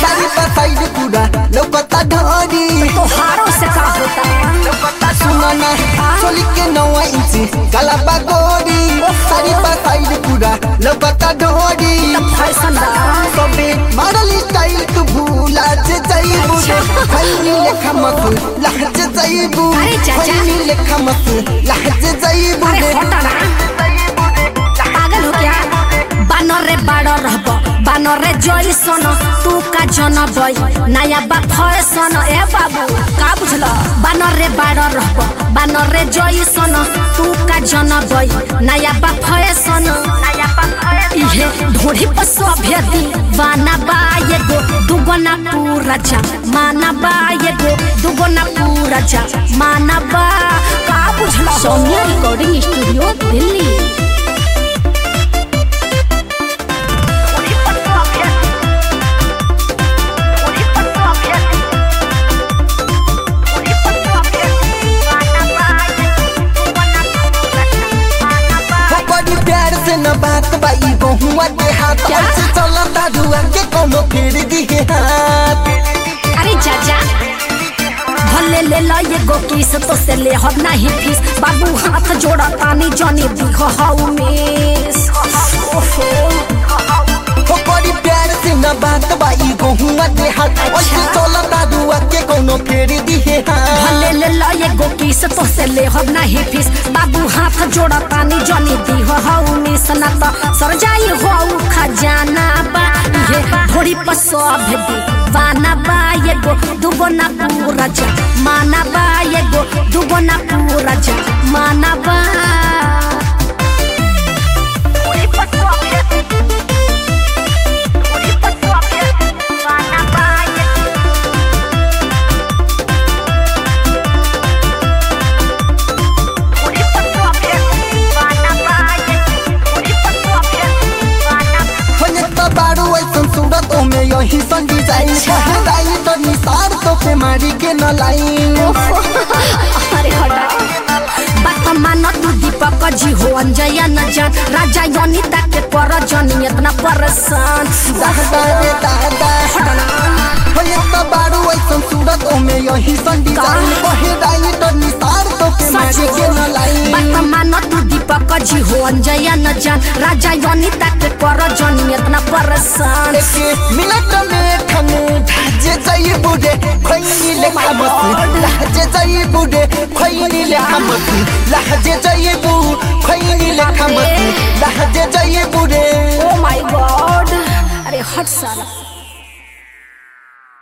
सारी बताई पूरा लौकता ढोरी तोहारों से का होता सुना ना चोली के 9 इंची गलबा गोरी सारी बताई पूरा लौकता ढोरी फैशन सबे मॉडल स्टाइल तू भूला जे जाइबू खैनी लेखा मत लहज जाइबू अरे चाचा। खैनी लेखा मत लहज जाइबू अरे हटा ना पागल हो क्या बानर रे बाड़ो रहबो बानर रे जइसन तू का जनबई नया बा फैशन ए बाबू का बुझलो बानर रे बाड़ो रहबो बानर रे जइसन तू का जनबई नया बा फैशन इहे ढोढ़ी पर सभ्य दीवाना बा एगो दुगना पूरा जा माना बा एगो दुगना पूरा जा माना बा का बुझलो सौम्या रिकॉर्डिंग स्टूडियो दिल्ली न बात बाई बहुआ के हाथ ऐसे चलता धुआ के कोनो फेर दिए हाथ अरे चाचा भले ले लो ये गो किस तो से ले हो नहीं फीस बाबू हाथ जोड़ा तानी जानी दिखो हाउ मिस ओहो हो बड़ी प्यार से न बात बाई बहुआ के हाथ ऐसे चलता धुआ के कोनो फेर दिए हाथ भले ले लो ये गो किस तो से ले हो नहीं फीस बाबू हाथ जोड़ा तानी जानी दिखो हाउ मिस ना तो सर जाई हो खजाना बा ये थोड़ी पसो भेदी वाना बा ये गो दुगना पूरा जा माना बा ये गो दुगना पूरा जा माना बा यही सन डिजाइन कहदाई तो निसार तो पे मारी के न लाइन अरे हटा बात मानो तू दीपक जी हो अंजया न जान राजा योनिता के पर जनी इतना परेशान दादा रे दादा हटना होय तो बारू ऐसन सूरत में यही सन डिजाइन कहदाई तो निसार तो पे मारी के न लाइन बात मानो तू दीपक जी हो अंजया न जान राजा योनिता के पर जनी इतना परेशान मिनट में खने धाजे जाई बुडे खैनी ले हमत लहजे जाई बुडे खैनी ले हमत लहजे जाई बु खैनी ले हमत लहजे जाई बुडे ओ माय गॉड अरे हट साला